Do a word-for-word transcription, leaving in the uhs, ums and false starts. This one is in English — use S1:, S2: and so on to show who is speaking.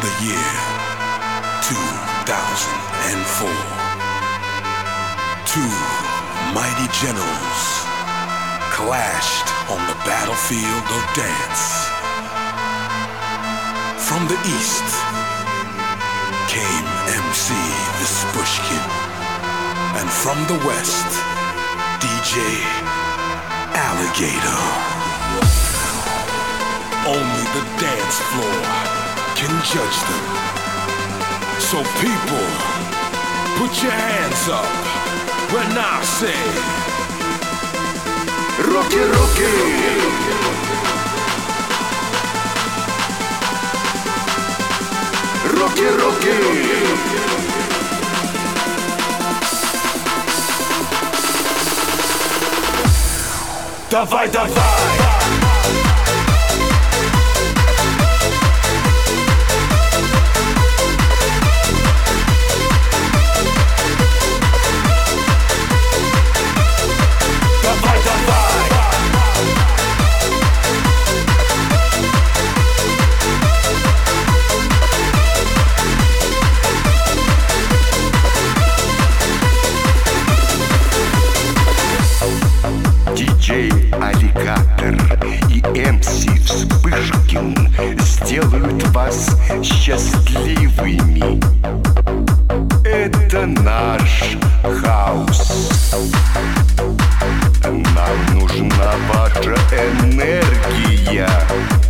S1: the year two thousand four. Two mighty generals clashed on the battlefield of dance. From the east came M C Vispushkin, and from the west, D J Alligator. Only the dance floor can judge them. So people, put your hands up when I say Руки, руки! Руки, руки! Давай, давай!
S2: диджей Аллигатор и эм си Вспышкин сделают вас счастливыми. Это наш хаус. Нам нужна ваша энергия.